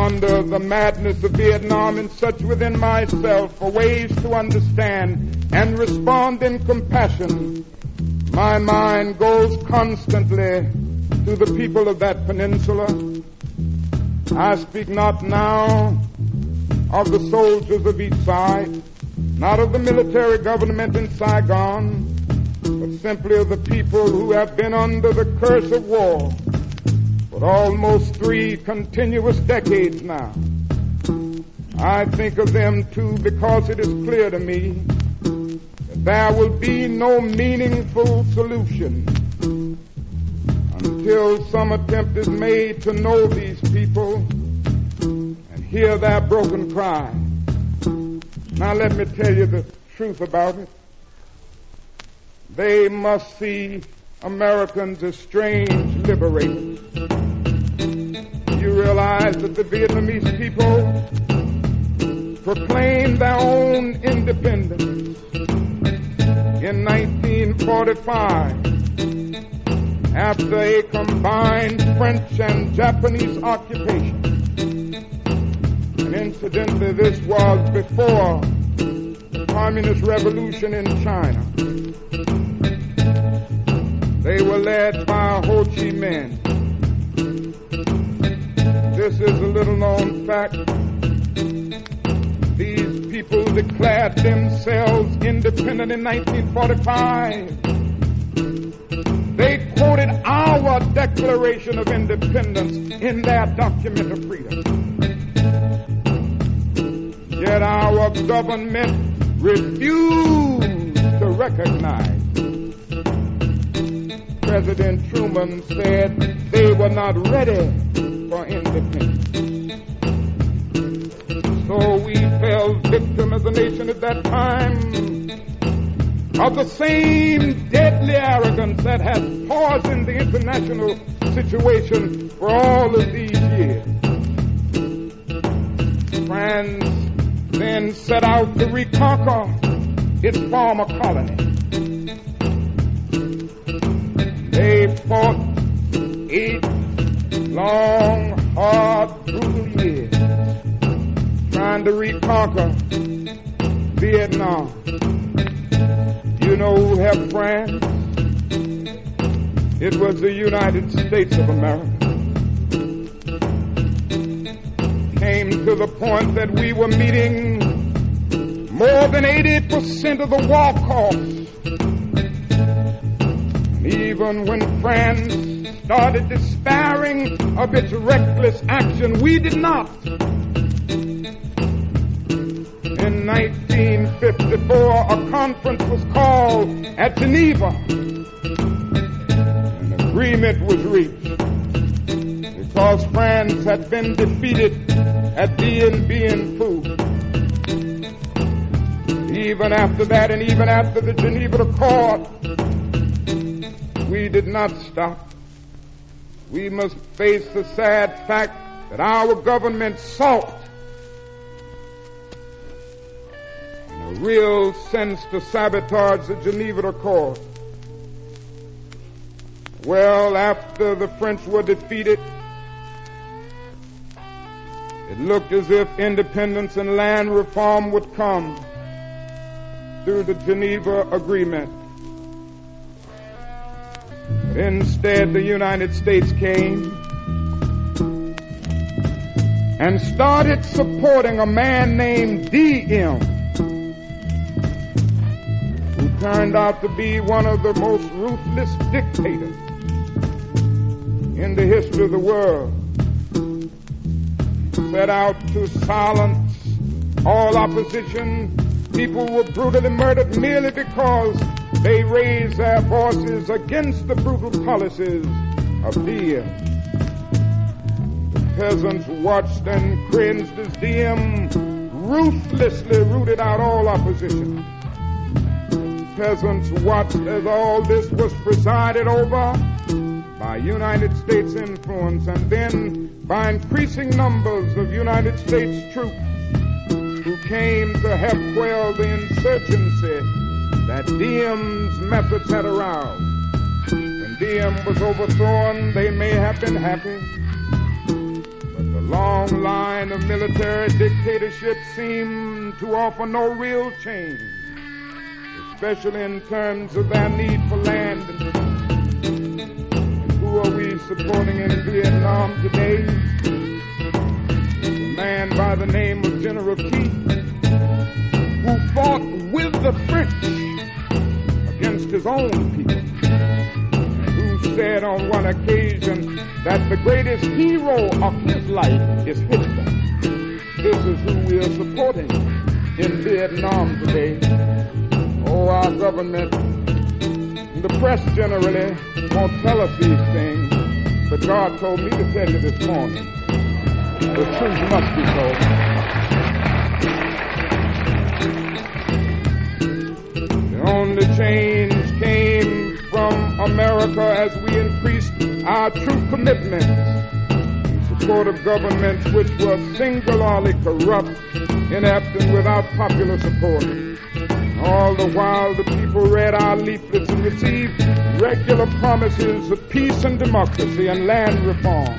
under the madness of Vietnam and search within myself for ways to understand and respond in compassion, my mind goes constantly to the people of that peninsula. I speak not now of the soldiers of each side, not of the military government in Saigon, but simply of the people who have been under the curse of war for almost 3 continuous decades now. I think of them too because it is clear to me that there will be no meaningful solution until some attempt is made to know these people and hear their broken cry. Now let me tell you the truth about it. They must see Americans as strange liberators. You realize that the Vietnamese people proclaimed their own independence in 1945 after a combined French and Japanese occupation. And incidentally, this was before the Communist Revolution in China. They were led by Ho Chi Minh. This is a little-known fact. These people declared themselves independent in 1945. They quoted our Declaration of Independence in their document of freedom. Yet our government refused to recognize. President Truman said they were not ready for independence. So we fell victim as a nation at that time of the same deadly arrogance that has poisoned the international situation for all of these years. France then set out to reconquer its former colony. They fought 8 long, hard, brutal years trying to reconquer Vietnam. You know who helped France? It was the United States of America. Came to the point that we were meeting more than 80% of the war costs. Even when France started despairing of its reckless action, we did not. In 1954, a conference was called at Geneva. An agreement was reached because France had been defeated at Dien Bien Phu. Even after that, and even after the Geneva Accord, we did not stop. We must face the sad fact that our government sought, in a real sense, to sabotage the Geneva Accord. Well, after the French were defeated, it looked as if independence and land reform would come through the Geneva Agreement. Instead, the United States came and started supporting a man named D.M., who turned out to be one of the most ruthless dictators in the history of the world. Set out to silence all opposition. People were brutally murdered merely because they raised their voices against the brutal policies of Diem. The peasants watched and cringed as Diem ruthlessly rooted out all opposition. The peasants watched as all this was presided over by United States influence, and then by increasing numbers of United States troops who came to help quell the insurgency that Diem's methods had aroused. When Diem was overthrown, they may have been happy, but the long line of military dictatorships seem to offer no real change, especially in terms of their need for land. And who are we supporting in Vietnam today? A man by the name of General Keith, who fought with the French against his own people, who said on one occasion that the greatest hero of his life is Hitler. This is who we are supporting in Vietnam today. Oh, our government, the press generally won't tell us these things, but God told me to tell you this morning. The truth must be told. The only change came from America as we increased our true commitment in support of governments which were singularly corrupt, inept, and without popular support. All the while the people read our leaflets and received regular promises of peace and democracy and land reform.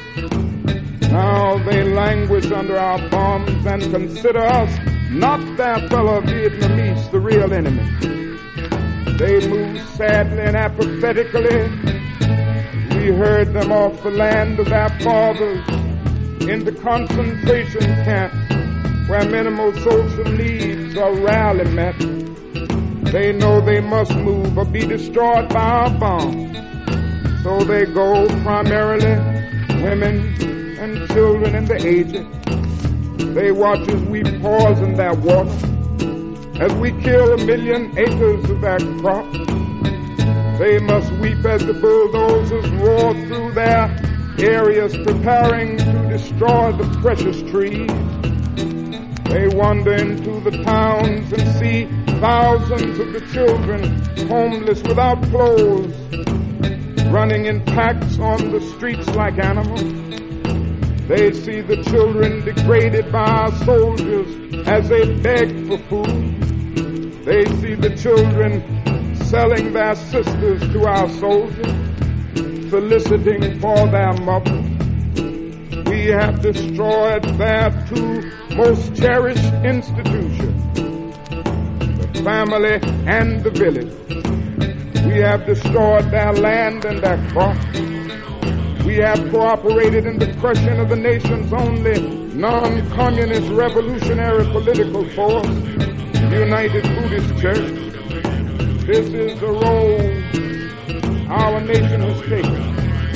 Now they languish under our bombs and consider us, not their fellow Vietnamese, the real enemy. They move sadly and apathetically. We herd them off the land of their fathers into concentration camps where minimal social needs are rarely met. They know they must move or be destroyed by our bombs. So they go, primarily women and children and the aged. They watch as we poison their water, as we kill 1 million acres of their crops. They must weep as the bulldozers roar through their areas preparing to destroy the precious trees. They wander into the towns and see thousands of the children homeless without clothes, running in packs on the streets like animals. They see the children degraded by our soldiers as they beg for food. They see the children selling their sisters to our soldiers, soliciting for their mothers. We have destroyed their two most cherished institutions, the family and the village. We have destroyed their land and their crops. We have cooperated in the crushing of the nation's only non-communist revolutionary political force, the United Buddhist Church. This is the role our nation has taken,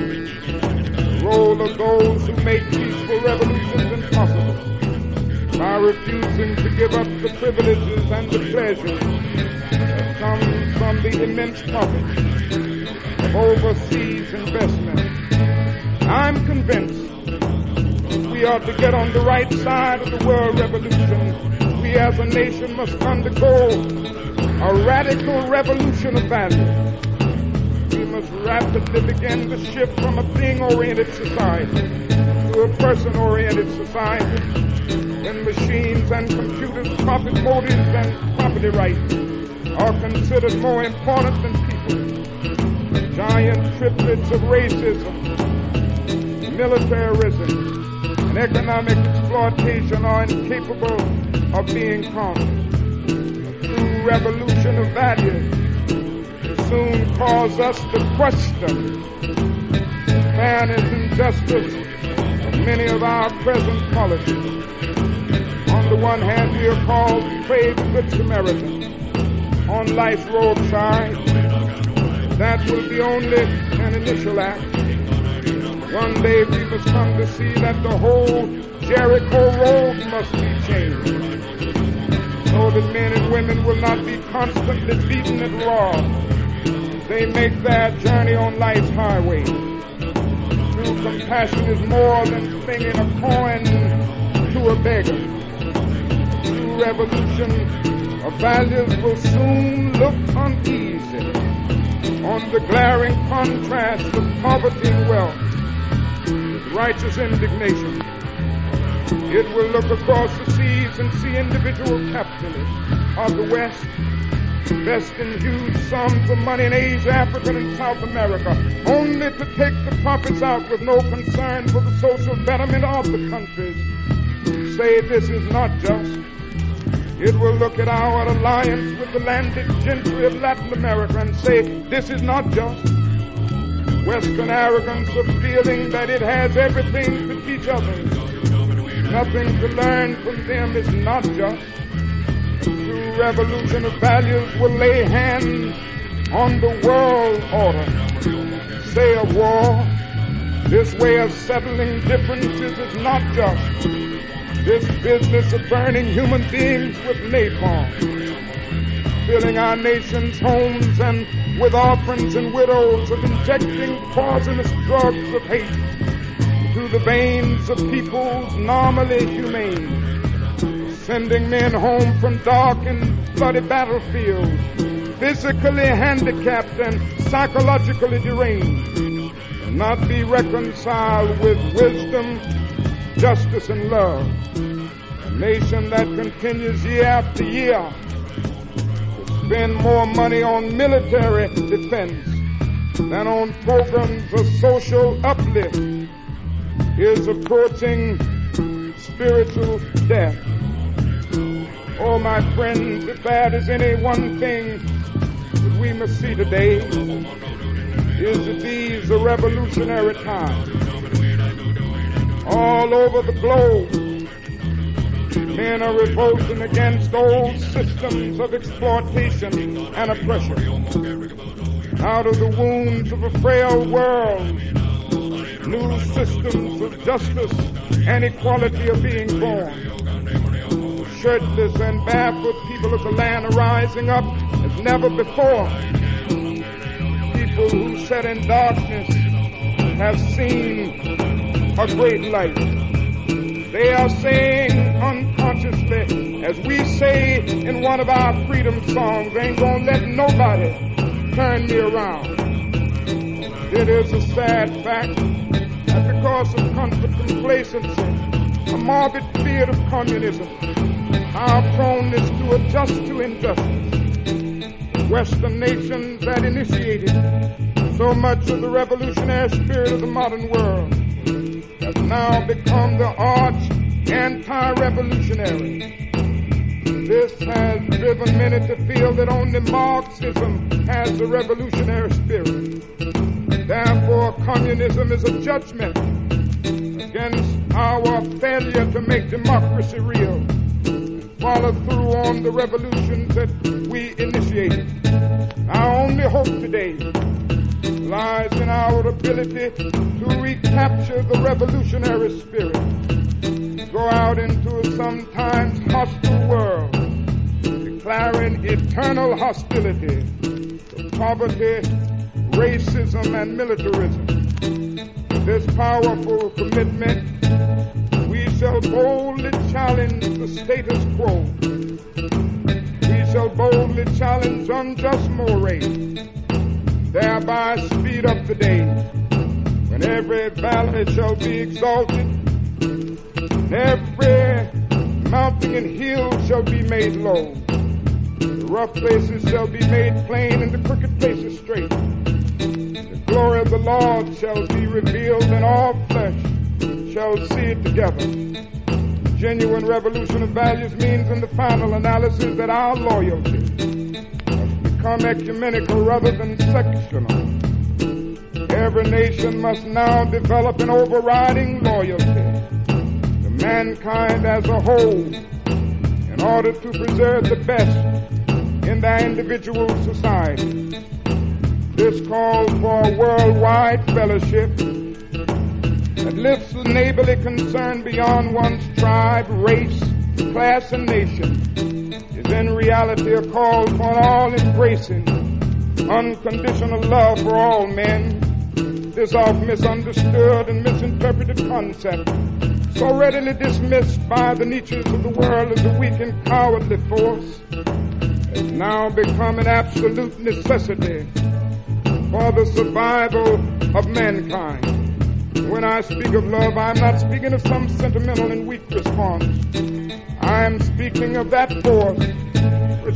the role of those who make peaceful revolutions impossible by refusing to give up the privileges and the pleasures that come from the immense profits of overseas investment. I'm convinced we ought to get on the right side of the world revolution. We as a nation must undergo a radical revolution of values. We must rapidly begin to shift from a being-oriented society to a person-oriented society, when machines and computers, profit motives, and property rights are considered more important than people. The giant triplets of racism, militarism, and economic exploitation are incapable of being conquered. A true revolution of values will soon cause us to question the fairness and justice of many of our present policies. On the one hand, we are called to pray the Good Samaritan on life's roadside. That will be only an initial act. One day we must come to see that the whole Jericho road must be changed, so that men and women will not be constantly beaten and robbed. They make their journey on life's highway. True compassion is more than flinging a coin to a beggar. True revolution of values will soon look uneasy on the glaring contrast of poverty and wealth with righteous indignation. It will look across the seas and see individual capitalists of the West investing huge sums of money in Asia, Africa, and South America, only to take the profits out with no concern for the social betterment of the countries. Say this is not just. It will look at our alliance with the landed gentry of Latin America and say this is not just. Western arrogance of feeling that it has everything to teach others, nothing to learn from them, is not just. A true revolution of values will lay hands on the world order. Say of war, this way of settling differences is not just. This business of burning human beings with napalm, filling our nation's homes and with orphans and widows, of injecting poisonous drugs of hate into the veins of peoples normally humane, sending men home from dark and bloody battlefields, physically handicapped and psychologically deranged, will not be reconciled with wisdom, justice, and love. A nation that continues year after year to spend more money on military defense than on programs of social uplift is approaching spiritual death. Oh, my friends, if there is any one thing that we must see today, is that these are revolutionary times. All over the globe, men are revolting against old systems of exploitation and oppression. Out of the wounds of a frail world, new systems of justice and equality are being born. Shirtless and barefoot people of the land are rising up as never before. People who sat in darkness have seen a great light. They are saying unconsciously, as we say in one of our freedom songs, ain't gonna let nobody turn me around. It is a sad fact that because of comfort, complacency, a morbid fear of communism, our proneness to adjust to injustice, Western nations that initiated so much of the revolutionary spirit of the modern world have now become the arch anti-revolutionary. This has driven many to feel that only Marxism has the revolutionary spirit. Therefore, communism is a judgment against our failure to make democracy real and follow through on the revolutions that we initiated. Our only hope today lies in our ability to recapture the revolutionary spirit, go out into a sometimes hostile world, declaring eternal hostility to poverty, racism, and militarism. With this powerful commitment, we shall boldly challenge the status quo. We shall boldly challenge unjust mores, thereby speed up the day when every valley shall be exalted, and every mountain and hill shall be made low. The rough places shall be made plain, and the crooked places straight. The glory of the Lord shall be revealed, and all flesh shall see it together. Genuine revolution of values means in the final analysis that our loyalty must become ecumenical rather than sectional. Every nation must now develop an overriding loyalty to mankind as a whole in order to preserve the best in their individual society. This calls for a worldwide fellowship that lifts the neighborly concern beyond one's tribe, race, class, and nation, is in reality a call for an all-embracing, unconditional love for all men. This oft misunderstood and misinterpreted concept, so readily dismissed by the niches of the world as a weak and cowardly force, has now become an absolute necessity for the survival of mankind. When I speak of love, I'm not speaking of some sentimental and weak response. I am speaking of that force which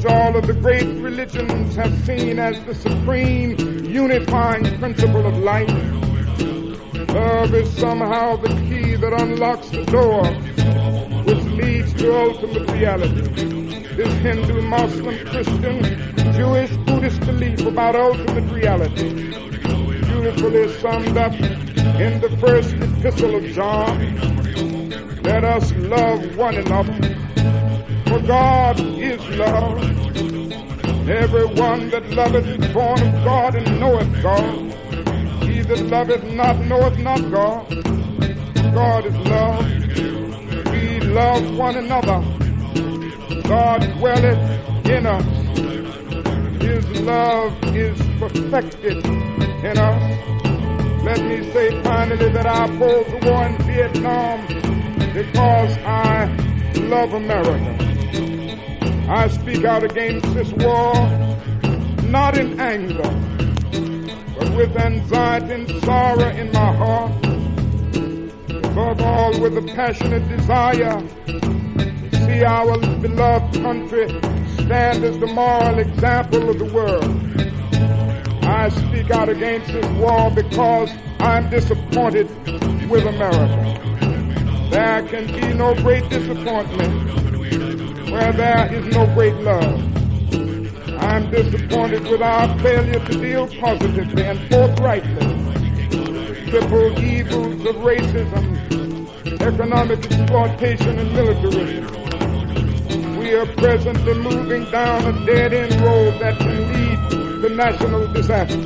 which all of the great religions have seen as the supreme unifying principle of life. Love is somehow the key that unlocks the door which leads to ultimate reality. This Hindu, Muslim, Christian, Jewish, Buddhist belief about ultimate reality beautifully summed up in the first epistle of John. Let us love one another, for God is love. Everyone that loveth is born of God and knoweth God. He that loveth not knoweth not God. God is love. We love one another. God dwelleth in us. His love is perfected in us. Let me say finally that I oppose the war in Vietnam because I love America. I speak out against this war not in anger, but with anxiety and sorrow in my heart. Above all, with a passionate desire to see our beloved country stand as the moral example of the world. I speak out against this war because I'm disappointed with America. There can be no great disappointment where there is no great love. I'm disappointed with our failure to deal positively and forthrightly with triple evils of racism, economic exploitation, and militarism. We are presently moving down a dead-end road that can lead to national disaster.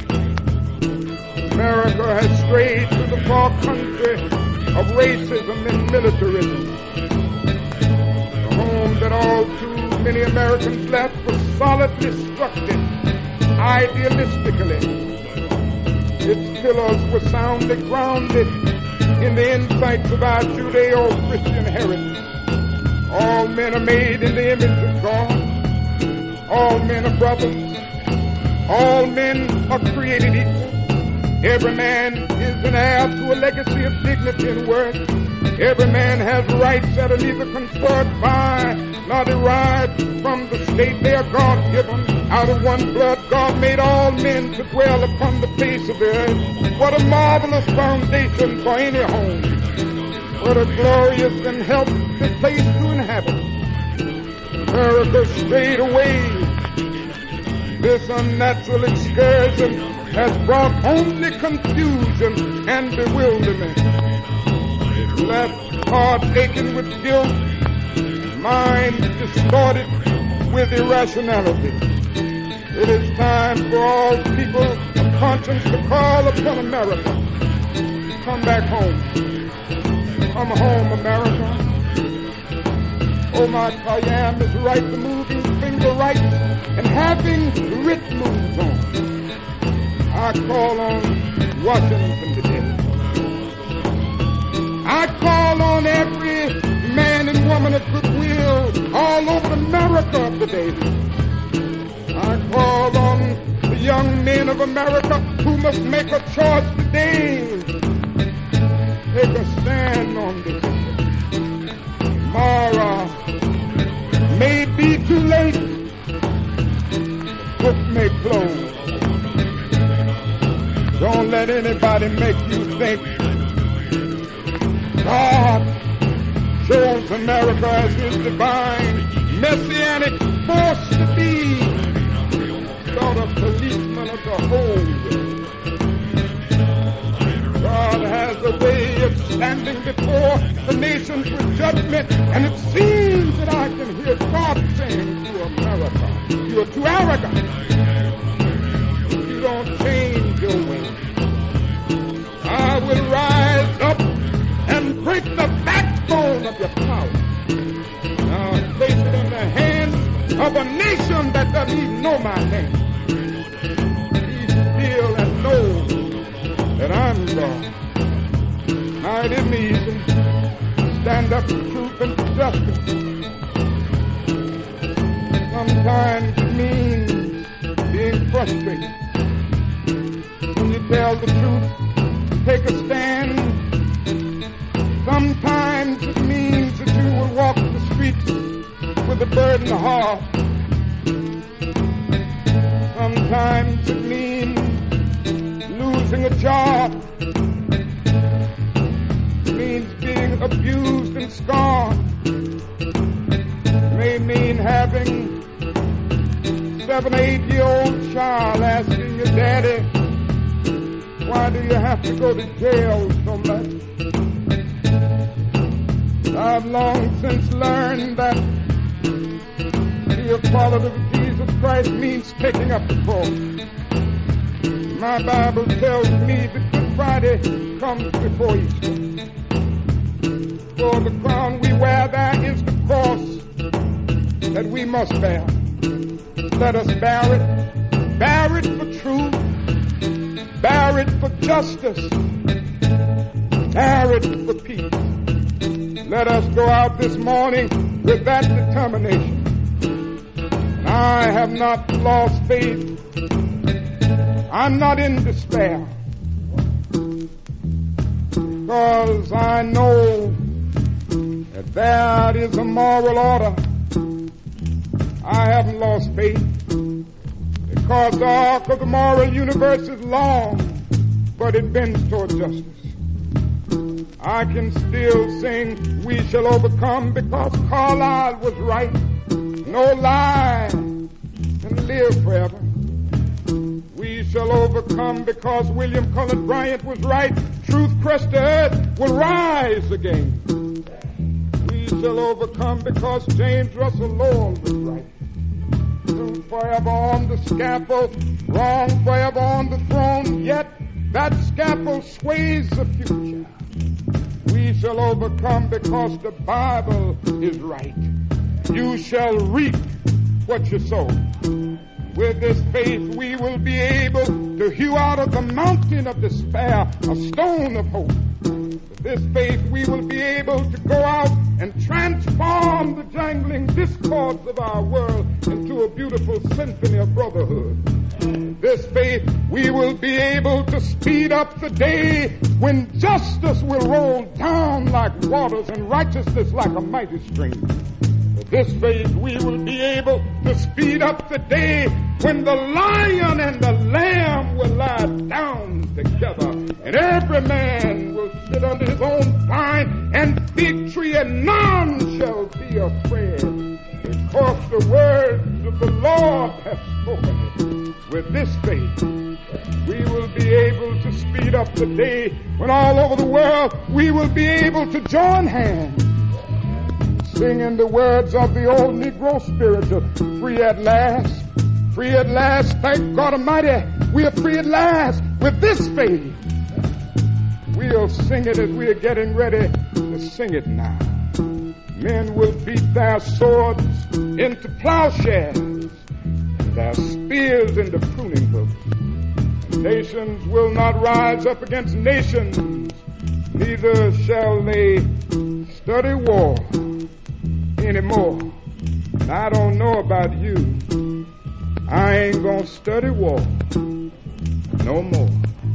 America has strayed to the far country of racism and militarism. The home that all too many Americans left was solidly structured idealistically. Its pillars were soundly grounded in the insights of our Judeo-Christian heritage. All men are made in the image of God. All men are brothers. All men are created equal. Every man is an heir to a legacy of dignity and worth. Every man has rights that are neither conferred by nor derived from the state. They are God-given. Out of one blood, God made all men to dwell upon the face of the earth. What a marvelous foundation for any home. What a glorious and healthy place to inhabit. America strayed away. This unnatural excursion has brought only confusion and bewilderment. It left heart aching with guilt, mind distorted with irrationality. It is time for all people of conscience to call upon America. Come back home. Come home, America. Oh, my Khayyam is right, the moving finger right, and having writ moves on. I call on Washington today. I call on every man and woman of goodwill all over America today. I call on the young men of America who must make a choice today. Take a stand on this. Tomorrow may be too late. The book may close. Don't let anybody make you think God chose America as his divine messianic force to be sort of policeman of the whole world. God has a way of standing before the nations with judgment, and it seems that I can hear God saying to America, you are too arrogant. You don't change your way. I will rise up and break the backbone of your power. Now place it in the hands of a nation that doesn't even know my name. Be still and know that I'm God. Now it isn't easy to stand up for truth and for justice. Sometimes it means being frustrated. When you tell the truth, take a stand. Sometimes it means that you will walk the streets with a burdened heart. Sometimes it means losing a job. It means being abused and scorned. It may mean having 7, 8-year-old child asking your daddy, why do you have to go to jail so much? I've long since learned that the equality of Jesus Christ means taking up the cross. My Bible tells me that Good Friday comes before Easter. For the crown we wear there is the cross that we must bear. Let us bear it. Bear it for truth. Bear it for justice. Bear it for peace. Let us go out this morning with that determination. I have not lost faith. I'm not in despair. Because I know that there is a moral order. I haven't lost faith. Because the arc of the moral universe is long, but it bends toward justice. I can still sing, we shall overcome, because Carlyle was right. No lie can live forever. We shall overcome because William Cullen Bryant was right. Truth crushed to earth will rise again. We shall overcome because James Russell Lowell was right. Truth forever on the scaffold, wrong forever on the throne, yet that scaffold sways the future. We shall overcome because the Bible is right. You shall reap what you sow. With this faith we will be able to hew out of the mountain of despair a stone of hope. With this faith we will be able to go out and transform the jangling discords of our world into a beautiful symphony of brotherhood. This faith we will be able to speed up the day when justice will roll down like waters and righteousness like a mighty stream. With this faith we will be able to speed up the day when the lion and the lamb will lie down together and every man will sit under his own vine and fig tree, and none shall be afraid, because the words of the Lord have spoken it. With this faith we will be able to speed up the day when all over the world we will be able to join hands, singing the words of the old Negro spiritual, free at last. Free at last, thank God Almighty, we are free at last. With this faith, we'll sing it as we are getting ready to sing it now. Men will beat their swords into plowshares, and their spears into pruning hooks. Nations will not rise up against nations, neither shall they study war anymore. And I don't know about you, I ain't gonna study war no more.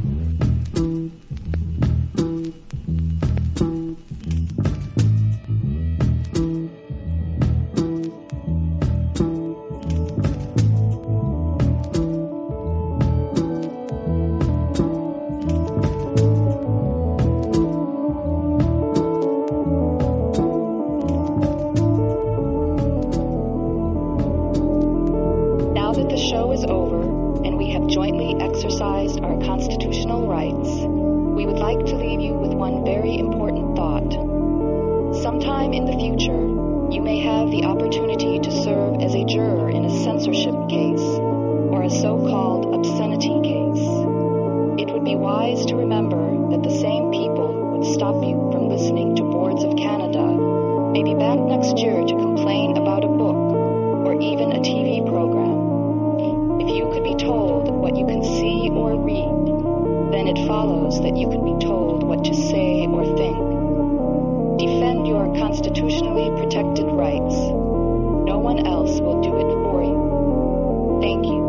Defend your constitutionally protected rights. No one else will do it for you. Thank you.